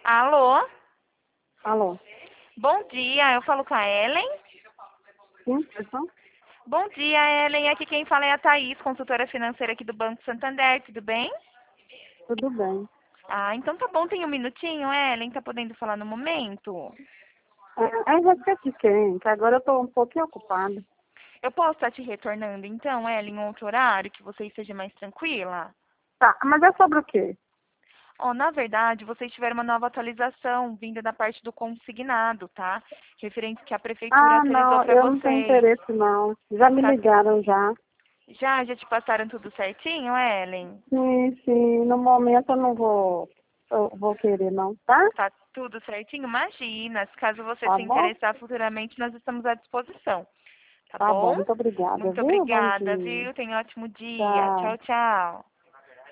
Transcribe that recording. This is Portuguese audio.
Alô? Alô? Bom dia, eu falo com a Ellen. Sim, pessoal? Bom dia, Ellen. Aqui quem fala é a Thaís, consultora financeira aqui do Banco Santander, tudo bem? Tudo bem. Ah, então tá bom, tem um minutinho, Ellen, tá podendo falar no momento? É você de quem? Que agora eu estou um pouquinho ocupada. Eu posso estar te retornando então, Ellen, em outro horário, que você esteja mais tranquila? Tá, mas é sobre o quê? Oh, na verdade, vocês tiveram uma nova atualização vinda da parte do consignado, tá? Referente que a prefeitura Ah, atualizou não, para eu não tenho vocês. interesse não. Já me Tá? ligaram já. Já te passaram tudo certinho, Ellen? Sim, sim, no momento eu vou querer não, tá? Tá tudo certinho? Imagina, se caso você Tá se bom? interessar futuramente, nós estamos à disposição. Tá Tá bom, bom? muito obrigada, Muito viu? Bom obrigada, dia. viu? Tenha um ótimo dia. Tchau. Tchau, tchau.